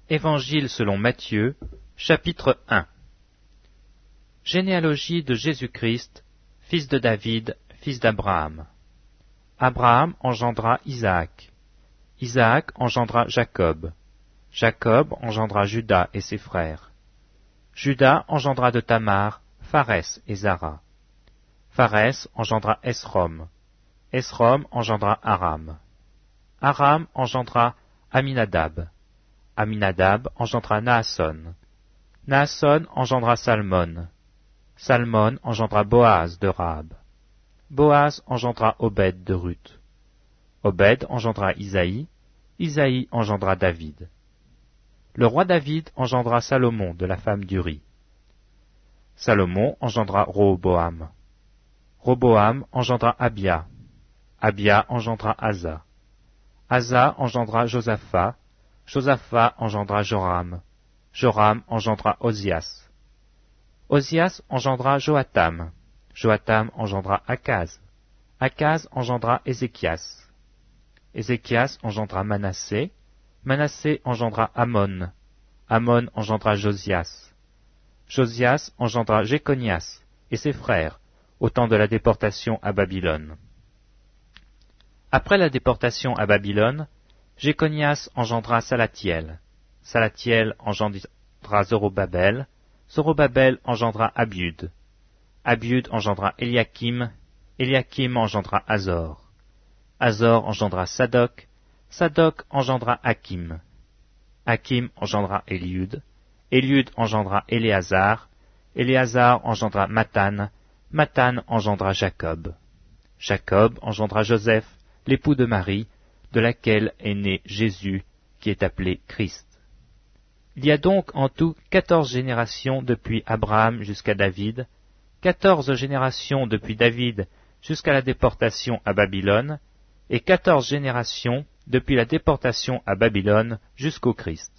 Évangile selon Matthieu, chapitre 1. Généalogie de Jésus-Christ, fils de David, fils d'Abraham. Abraham engendra Isaac. Isaac engendra Jacob. Jacob engendra Juda et ses frères. Juda engendra de Tamar Pharès et Zara. Pharès engendra Esrom. Esrom engendra Aram. Aram engendra Aminadab. Aminadab engendra Naasson. Naasson engendra Salmon. Salmon engendra Boaz de Rahab. Boaz engendra Obed de Ruth. Obed engendra Isaïe. Isaïe engendra David. Le roi David engendra Salomon de la femme d'Uri. Salomon engendra Roboam. Roboam engendra Abia. Abia engendra Asa. Asa engendra Josaphat. Josaphat engendra Joram. Joram engendra Ozias. Ozias engendra Joatam. Joatam engendra Akaz. Akaz engendra Ézéchias. Ézéchias engendra Manassé. Manassé engendra Amon. Amon engendra Josias. Josias engendra Jéconias et ses frères, au temps de la déportation à Babylone. Après la déportation à Babylone, Jéconias engendra Salatiel. Salatiel engendra Zorobabel. Zorobabel engendra Abiud. Abiud engendra Eliakim. Eliakim engendra Azor. Azor engendra Sadoc. Sadoc engendra Hakim. Hakim engendra Eliud. Eliud engendra Éléazar. Éléazar engendra Mathan. Mathan engendra Jacob. Jacob engendra Joseph, l'époux de Marie, de laquelle est né Jésus, qui est appelé Christ. Il y a donc en tout 14 générations depuis Abraham jusqu'à David, 14 générations depuis David jusqu'à la déportation à Babylone, et 14 générations depuis la déportation à Babylone jusqu'au Christ.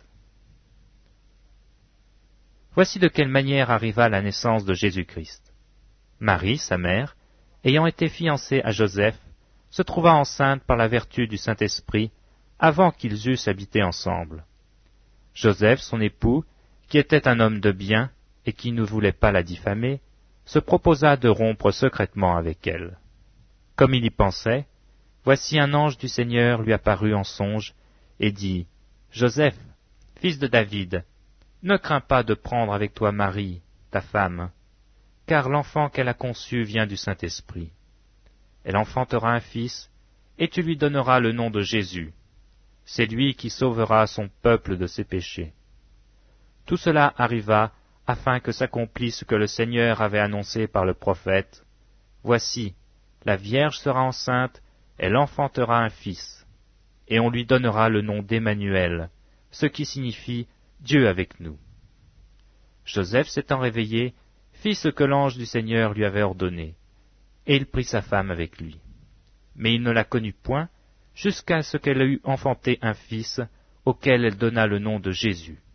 Voici de quelle manière arriva la naissance de Jésus-Christ. Marie, sa mère, ayant été fiancée à Joseph, se trouva enceinte par la vertu du Saint-Esprit avant qu'ils eussent habité ensemble. Joseph, son époux, qui était un homme de bien et qui ne voulait pas la diffamer, se proposa de rompre secrètement avec elle. Comme il y pensait, voici un ange du Seigneur lui apparut en songe et dit, « Joseph, fils de David, ne crains pas de prendre avec toi Marie, ta femme, car l'enfant qu'elle a conçu vient du Saint-Esprit. Elle enfantera un fils, et tu lui donneras le nom de Jésus. C'est lui qui sauvera son peuple de ses péchés. » Tout cela arriva afin que s'accomplisse ce que le Seigneur avait annoncé par le prophète. « Voici, la Vierge sera enceinte, elle enfantera un fils, et on lui donnera le nom d'Emmanuel, ce qui signifie Dieu avec nous. » Joseph s'étant réveillé, fit ce que l'ange du Seigneur lui avait ordonné, et il prit sa femme avec lui. Mais il ne la connut point, jusqu'à ce qu'elle eût enfanté un fils, auquel elle donna le nom de Jésus.